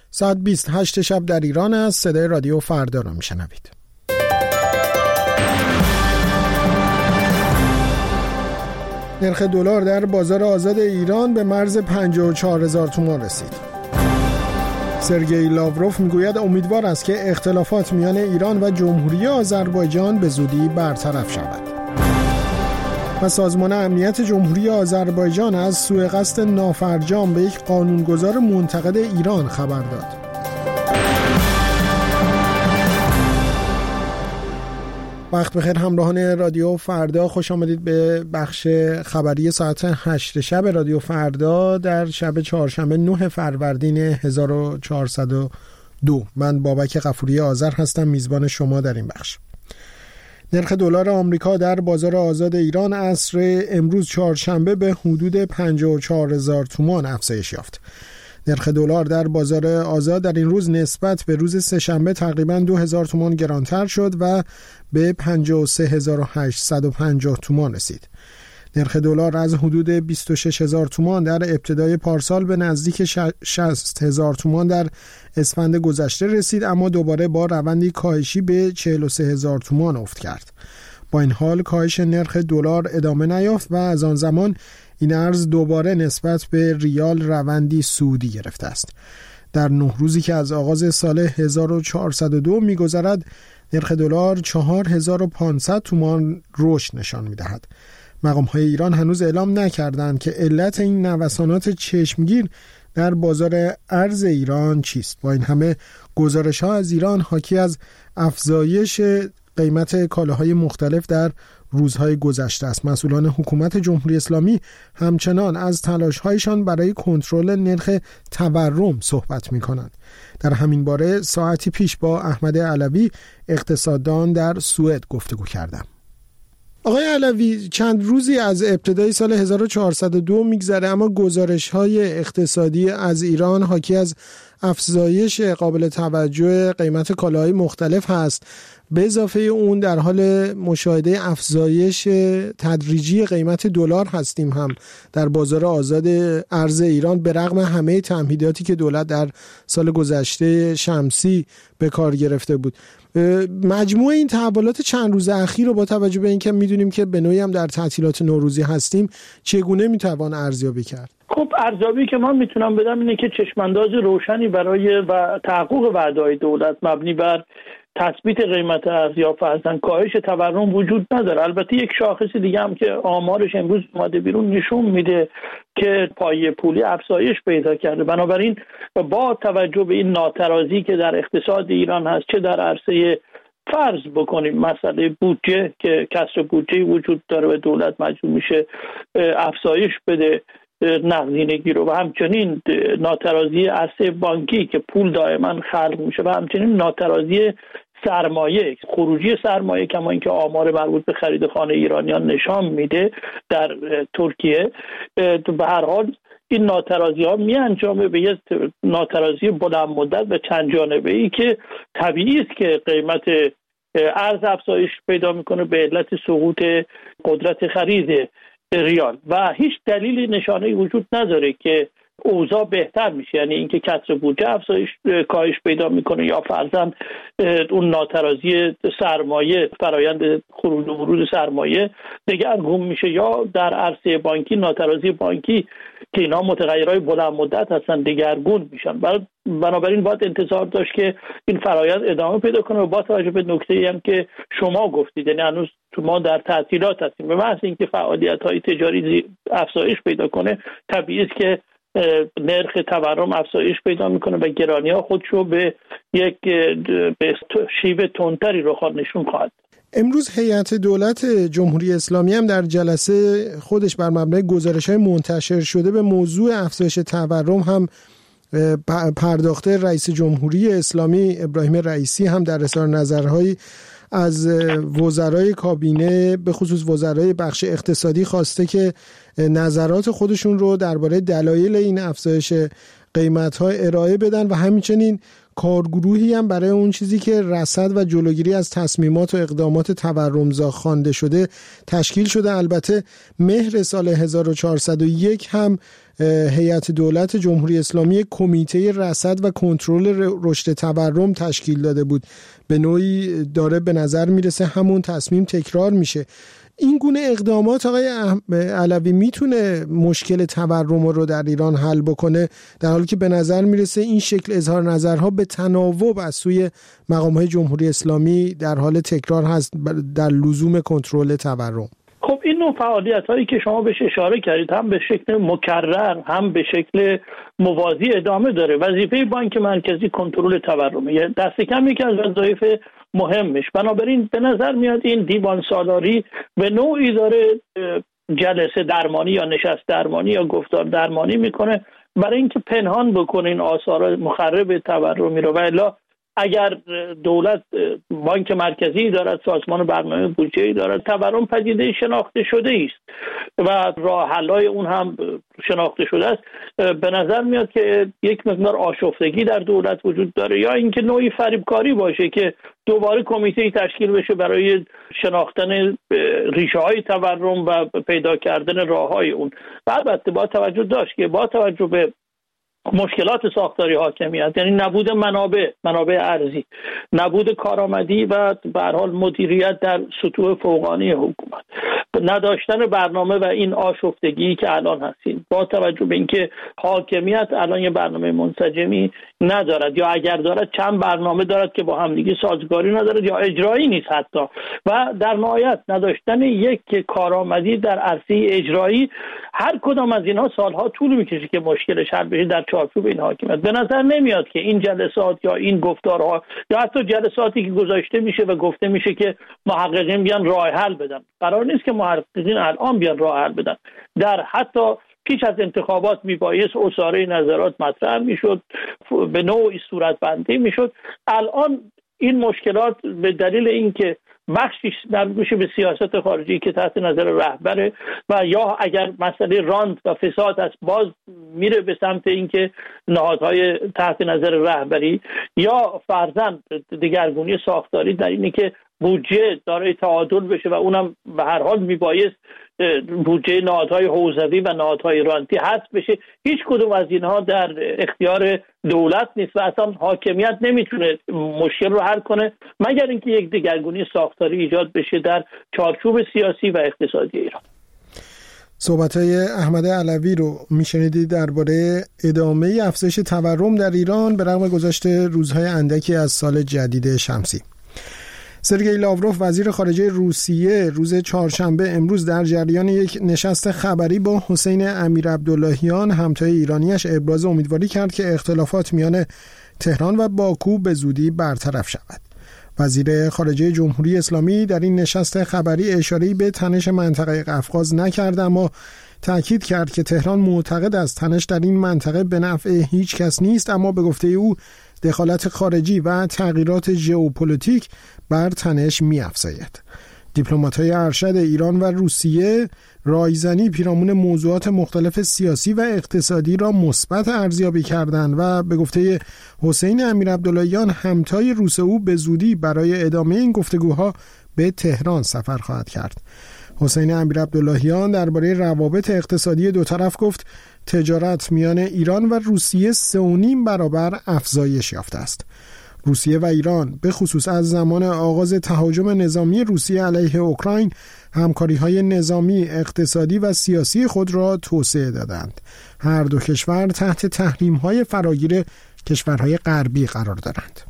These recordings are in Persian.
ساعت 28 شب در ایران است. صدای رادیو فردا را میشنوید. نرخ دلار در بازار آزاد ایران به مرز 54,000 تومان رسید. سرگئی لاوروف میگوید امیدوار است که اختلافات میان ایران و جمهوری آذربایجان به زودی برطرف شود. و سازمان امنیت جمهوری آذربایجان از سوء قصد نافرجام به یک قانونگذار منتقد ایران خبر داد. وقت بخیر همراهان رادیو فردا، خوش آمدید به بخش خبری ساعت 8 شب رادیو فردا در شب چهارشنبه 9 فروردین 1402. من بابک غفوری آذر هستم، میزبان شما در این بخش. نرخ دلار آمریکا در بازار آزاد ایران عصر امروز چهارشنبه به حدود 54,000 تومان افزایش یافت. نرخ دلار در بازار آزاد در این روز نسبت به روز سه‌شنبه تقریباً 2,000 تومان گرانتر شد و به 53,850 تومان رسید. نرخ دلار از حدود 26,000 تومان در ابتدای پارسال به نزدیک 60,000 تومان در اسفند گذشته رسید، اما دوباره با روندی کاهشی به 43,000 تومان افت کرد. با این حال کاهش نرخ دلار ادامه نیافت و از آن زمان این ارز دوباره نسبت به ریال روندی صعودی گرفته است. در 9 روزی که از آغاز سال 1402 می‌گذرد، نرخ دلار 4,500 تومان رشد نشان می‌دهد. مقام‌های ایران هنوز اعلام نکردند که علت این نوسانات چشمگیر در بازار ارز ایران چیست. با این همه گزارش‌ها از ایران حاکی از افزایش قیمت کالاهای مختلف در روزهای گذشته است. مسئولان حکومت جمهوری اسلامی همچنان از تلاش‌هایشان برای کنترل نرخ تورم صحبت می‌کنند. در همین باره ساعتی پیش با احمد علوی اقتصاددان در سوئد گفتگو کردم. آقای علوی، چند روزی از ابتدای سال 1402 میگذره، اما گزارش‌های اقتصادی از ایران حاکی از افزایش قابل توجه قیمت کالاهای مختلف هست. به اضافه اون در حال مشاهده افزایش تدریجی قیمت دلار هستیم هم در بازار آزاد ارز ایران، به رغم همه تمهیداتی که دولت در سال گذشته شمسی به کار گرفته بود. مجموع این تحولات چند روز اخیر رو با توجه به اینکه میدونیم که به نوعی هم در تعطیلات نوروزی هستیم، چگونه میتوان ارزیابی کرد؟ خب ارزیابی که من میتونم بدم اینه که چشمانداز روشنی برای و تحقق وعده‌های دولت مبنی بر تثبیت قیمت ارز یا فرضاً کاهش تورم وجود نداره. البته یک شاخص دیگه هم که آمارش امروز اومده بیرون نشون میده که پایه پولی افزایش پیدا کرده. بنابراین با توجه به این ناترازی که در اقتصاد ایران هست، چه در عرصه فرض بکنیم مسئله بودجه که کسر بودجه وجود داره و دولت مجبور میشه افزایش بده نقدینگی رو، و همچنین ناترازی عرصه بانکی که پول دائما خلق میشه، و همچنین ناترازی سرمایه، خروجی سرمایه، کما اینکه آمار مربوط به خرید خانه ایرانیان نشان میده در ترکیه. به هر حال این ناترازی ها می انجامه به یک ناترازی بلند مدت و چند جانبه ای که طبیعی است که قیمت ارز افزایش پیدا میکنه به علت سقوط قدرت خرید ریال و هیچ دلیلی نشانه‌ای وجود نداره که اوضاع بهتر میشه، یعنی اینکه کسر بودجه کاهش پیدا میکنه یا فرضاً اون ناترازی سرمایه، فرایند خروج و ورود سرمایه دگرگون میشه، یا در عرصه بانکی ناترازی بانکی که اینا متغیرهای بلند مدت هستن دگرگون میشن. بنابراین باید انتظار داشت که این فرایند ادامه پیدا کنه و با توجه به نکته‌ای هم که شما گفتید، یعنی هنوز ما در تعطیلات هستیم، به محض اینکه فعالیت‌های تجاری افزایش پیدا کنه طبیعی است که نرخ تورم افزایش پیدا میکنه و گرانی‌ها خودشو به یک شیوه تندتری رخ نشون خواهد. امروز هیئت دولت جمهوری اسلامی هم در جلسه خودش بر مبنای گزارش‌های منتشر شده به موضوع افزایش تورم هم پرداخته. رئیس جمهوری اسلامی ابراهیم رئیسی هم در اظهار نظرهایی از وزرای کابینه به خصوص وزرای بخش اقتصادی خواسته که نظرات خودشون رو درباره دلایل این افزایش قیمت‌ها ارائه بدن و همچنین کارگروهی هم برای اون چیزی که رصد و جلوگیری از تصمیمات و اقدامات تورمزا خوانده شده تشکیل شده. البته مهر سال 1401 هم هیئت دولت جمهوری اسلامی کمیته رصد و کنترل رشد تورم تشکیل داده بود. به نوعی داره به نظر میرسه همون تصمیم تکرار میشه. این گونه اقدامات آقای علوی میتونه مشکل تورم رو در ایران حل بکنه، در حالی که به نظر میرسه این شکل اظهار نظرها به تناوب از سوی مقام‌های جمهوری اسلامی در حال تکرار هست در لزوم کنترل تورم؟ خب این نوع فعالیت‌هایی که شما بهش اشاره کردید هم به شکل مکرر هم به شکل موازی ادامه داره. وظیفه بانک مرکزی کنترل تورمه، دست کم یکی از وظایف مهمش. بنابراین به نظر میاد این دیوان سالاری به نوعی داره جلسه درمانی یا نشست درمانی یا گفتار درمانی میکنه برای اینکه پنهان بکنه این آثار مخرب تورمی رو. و الا اگر دولت بانک مرکزی دارد، سازمان برنامه بودجه‌ای دارد، تورم پدیده شناخته شده است و راه حل‌های اون هم شناخته شده است، به نظر میاد که یک مقدار آشفتگی در دولت وجود داره، یا اینکه نوعی فریبکاری باشه که دوباره کمیته‌ای تشکیل بشه برای شناختن ریشه‌های تورم و پیدا کردن راه‌های اون. و البته با توجه داشت که با توجه به مشکلات ساختاری حاکمیت، یعنی نبود منابع ارزی، نبود کارآمدی و به هر حال مدیریت در سطوح فوقانی حکومت، نداشتن برنامه و این آشفتگی که الان هستیم، با توجه به اینکه حاکمیت الان یه برنامه منسجمی ندارد یا اگر دارد چند برنامه دارد که با همدیگه سازگاری ندارد یا اجرایی نیست حتی، و در نهایت نداشتن یک کارآمدی در عرصه اجرایی، هر کدام از اینها سالها طول میکشه که مشکلش حل بشه در چارچوب این حاکمیت. به نظر نمیاد که این جلسات یا این گفتارها یا حتی جلساتی که گذاشته میشه و گفته میشه که محققین بیان راه حل بدن، قرار نیست که محققین الان بیان راه حل بدن. در حتی پیش از انتخابات میبایست اساره نظرات مطرح میشد، به نوعی صورتبندی میشد. الان این مشکلات به دلیل اینکه بخشش مربوط میشه به سیاست خارجی که تحت نظر رهبره و یا اگر مسئله راند و فساد است باز میره به سمت اینکه نهادهای تحت نظر رهبری یا فرضاً دگرگونی ساختاری در اینه که بودجه دارای تعادل بشه و اونم به هر حال میبایست بودجه نهادهای حوزوی و نهادهای رانتی حذف بشه. هیچ کدوم از اینها در اختیار دولت نیست و اصلا حاکمیت نمیتونه مشکل رو حل کنه مگر اینکه یک دگرگونی ساختاری ایجاد بشه در چارچوب سیاسی و اقتصادی ایران. صحبت‌های احمد علوی رو میشنیدید درباره ادامه افزایش تورم در ایران به رغم گذشت روزهای اندکی از سال جدید شمسی. سرگئی لاوروف وزیر خارجه روسیه روز چهارشنبه امروز در جریان یک نشست خبری با حسین امیرعبداللهیان همتای ایرانیش ابراز امیدواری کرد که اختلافات میان تهران و باکو به زودی برطرف شود. وزیر خارجه جمهوری اسلامی در این نشست خبری اشاره‌ای به تنش منطقه قفقاز نکرد، اما تأکید کرد که تهران معتقد است تنش در این منطقه به نفع هیچ کس نیست، اما به گفته او دخالت خارجی و تغییرات ژئوپلیتیک بر تنش می‌افزاید. دیپلمات‌های ارشد ایران و روسیه رایزنی پیرامون موضوعات مختلف سیاسی و اقتصادی را مثبت ارزیابی کردند و به گفته حسین امیرعبداللهیان همتای روس او به زودی برای ادامه این گفتگوها به تهران سفر خواهد کرد. حسین امیرعبداللهیان درباره روابط اقتصادی دو طرف گفت تجارت میان ایران و روسیه 3.5 برابر افزایش یافته است. روسیه و ایران به خصوص از زمان آغاز تهاجم نظامی روسیه علیه اوکراین همکاری‌های نظامی، اقتصادی و سیاسی خود را توسعه دادند. هر دو کشور تحت تحریم‌های فراگیر کشورهای غربی قرار دارند.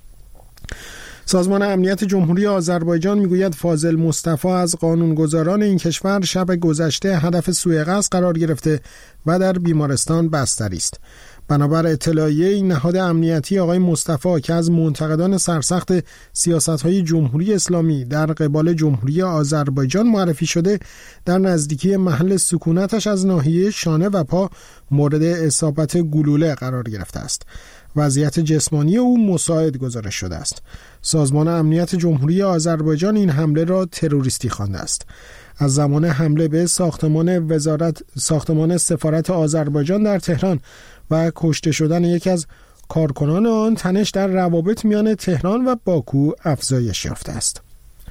سازمان امنیت جمهوری آذربایجان میگوید فاضل مصطفی از قانونگذاران این کشور شب گذشته هدف سوءقصد قرار گرفته و در بیمارستان بستری است. بنابر اطلاعیه این نهاد امنیتی آقای مصطفی که از منتقدان سرسخت سیاست‌های جمهوری اسلامی در قبال جمهوری آذربایجان معرفی شده، در نزدیکی محل سکونتش از ناحیه شانه و پا مورد اصابت گلوله قرار گرفته است. وضعیت جسمانی او مساعد گزارش شده است. سازمان امنیت جمهوری آذربایجان این حمله را تروریستی خوانده است. از زمان حمله به ساختمان سفارت آذربایجان در تهران و کشته شدن یکی از کارکنان آن، تنش در روابط میان تهران و باکو افزایش یافته است.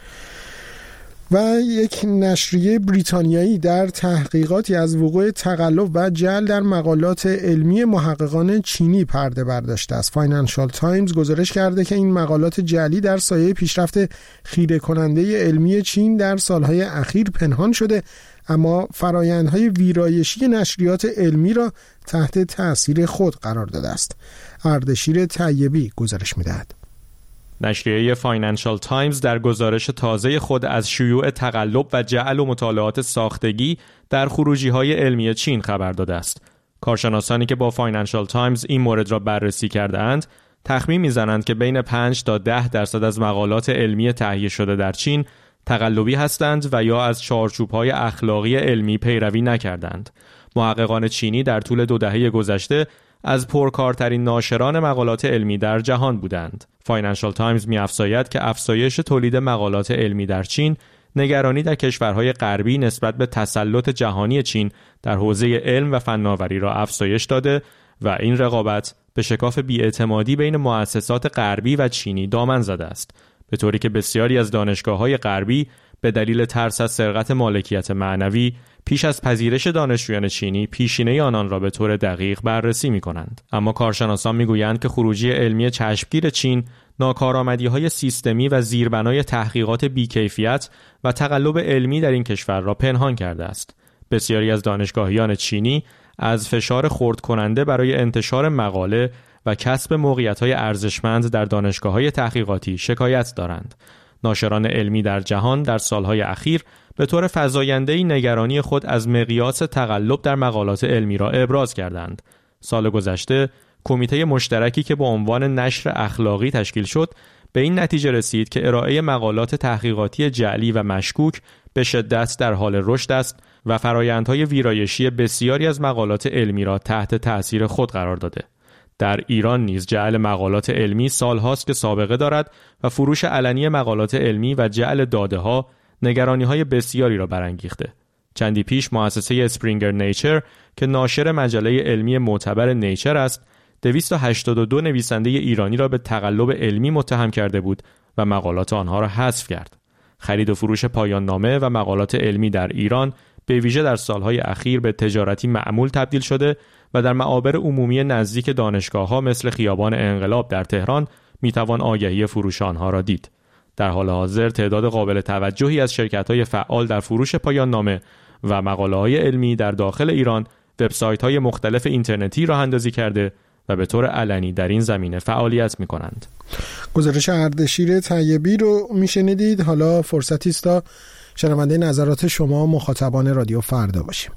و یک نشریه بریتانیایی در تحقیقاتی از وقوع تقلب و جعل در مقالات علمی محققان چینی پرده برداشته است. فاینانشال تایمز گزارش کرده که این مقالات جعلی در سایه پیشرفت خیره کننده علمی چین در سالهای اخیر پنهان شده، اما فرآیندهای ویرایشی نشریات علمی را تحت تأثیر خود قرار داده است. اردشیر طیبی گزارش می‌دهد. نشریه فاینانشال تایمز در گزارش تازه خود از شیوع تقلب و جعل و مطالعات ساختگی در خروجی‌های علمی چین خبر داده است. کارشناسانی که با فاینانشال تایمز این مورد را بررسی کرده‌اند، تخمین می‌زنند که بین 5 تا 10% از مقالات علمی تهیه شده در چین تقلبی هستند و یا از چارچوب‌های اخلاقی علمی پیروی نکردند. محققان چینی در طول 2 دهه گذشته از پرکارترین ناشران مقالات علمی در جهان بودند. فاینانشال تایمز می‌افزاید که افزایش تولید مقالات علمی در چین نگرانی در کشورهای غربی نسبت به تسلط جهانی چین در حوزه علم و فناوری را افزایش داده و این رقابت به شکاف بی‌اعتمادی بین مؤسسات غربی و چینی دامن زده است، به طوری که بسیاری از دانشگاه‌های غربی به دلیل ترس از سرقت مالکیت معنوی پیش از پذیرش دانشجویان چینی پیشینه آنان را به طور دقیق بررسی می‌کنند. اما کارشناسان می‌گویند که خروجی علمی چشمگیر چین، ناکارآمدی‌های سیستمی و زیربنای تحقیقات بی‌کیفیت و تقلب علمی در این کشور را پنهان کرده است. بسیاری از دانشگاهیان چینی از فشار خرد کننده برای انتشار مقاله و کسب موقعیت‌های ارزشمند در دانشگاه‌های تحقیقاتی شکایت دارند. ناشران علمی در جهان در سالهای اخیر به طور فزاینده‌ای نگرانی خود از مقیاس تقلب در مقالات علمی را ابراز کردند. سال گذشته کمیته مشترکی که با عنوان نشر اخلاقی تشکیل شد به این نتیجه رسید که ارائه مقالات تحقیقاتی جعلی و مشکوک به شدت در حال رشد است و فرآیندهای ویرایشی بسیاری از مقالات علمی را تحت تأثیر خود قرار داده. در ایران نیز جعل مقالات علمی سالهاست که سابقه دارد و فروش علنی مقالات علمی و جعل داده‌ها نگرانی‌های بسیاری را برانگیخته. چندی پیش مؤسسه اسپرینگر نیچر که ناشر مجله علمی معتبر نیچر است، 282 نویسنده ایرانی را به تقلب علمی متهم کرده بود و مقالات آنها را حذف کرد. خرید و فروش پایان نامه و مقالات علمی در ایران به ویژه در سالهای اخیر به تجارتی معمول تبدیل شده و در معابر عمومی نزدیک دانشگاه‌ها مثل خیابان انقلاب در تهران میتوان آگهی فروش آنها را دید. در حال حاضر تعداد قابل توجهی از شرکت‌های فعال در فروش پایان نامه و مقاله‌های علمی در داخل ایران وبسایت‌های مختلف اینترنتی راه اندازی کرده و به طور علنی در این زمینه فعالیت می‌کنند. گزارش اردشیر طیبی رو میشنیدید. حالا فرصتی است تا شنونده نظرات شما مخاطبان رادیو فردا باشیم.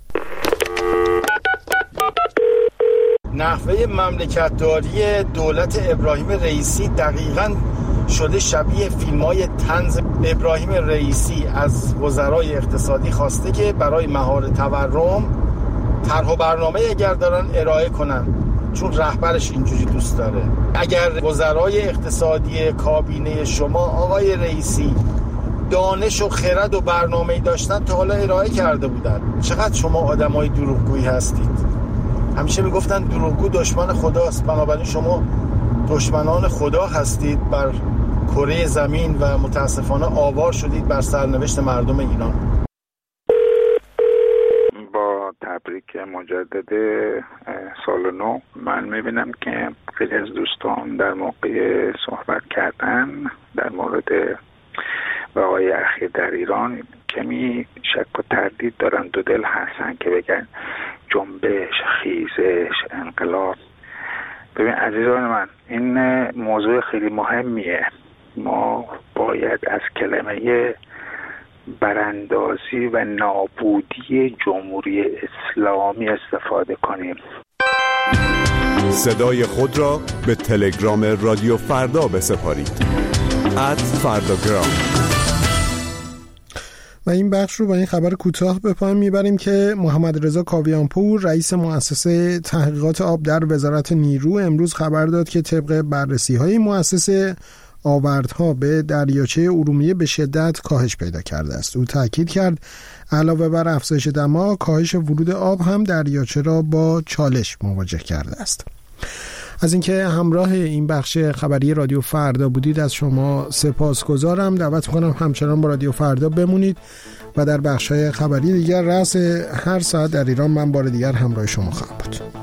نحوه مملکتداری دولت ابراهیم رئیسی دقیقاً شده شبیه فیلم‌های طنز. ابراهیم رئیسی از وزرای اقتصادی خواسته که برای مهار تورم طرح و برنامه اگر دارن ارائه کنن، چون رهبرش اینجوری دوست داره. اگر وزرای اقتصادی کابینه شما آقای رئیسی دانش و خرد و برنامه‌ای داشتن تا حالا ارائه کرده بودن. چقدر شما آدمای دروغگویی هستید. همیشه میگفتن دروغگو دشمن خداست، بنابراین شما دشمنان خدا هستید بر کره زمین و متاسفانه آوار شدید بر سرنوشت مردم ایران. با تبریک مجدد سال نو، من میبینم که خیلی از دوستان در موقع صحبت کردن در مورد وقایع اخیر در ایران کمی شک و تردید دارن، دو دل هستن که بگن جنبش، خیزش، انقلاب. ببین عزیزان من، این موضوع خیلی مهمیه. ما باید از کلمه براندازی و نابودی جمهوری اسلامی استفاده کنیم. صدای خود را به تلگرام رادیو فردا بسپارید. @فرداگرام. و این بخش رو با این خبر کوتاه به پایان میبریم که محمد رضا کاویانپور رئیس مؤسسه تحقیقات آب در وزارت نیرو امروز خبر داد که طبق بررسی‌های مؤسسه آوردها به دریاچه ارومیه به شدت کاهش پیدا کرده است. او تاکید کرد علاوه بر افزایش دما، کاهش ورود آب هم دریاچه را با چالش مواجه کرده است. از اینکه همراه این بخش خبری رادیو فردا بودید از شما سپاسگزارم. دعوت می‌کنم همچنان با رادیو فردا بمونید و در بخش‌های خبری دیگر رأس هر ساعت در ایران من بار دیگر همراه شما خواهم بود.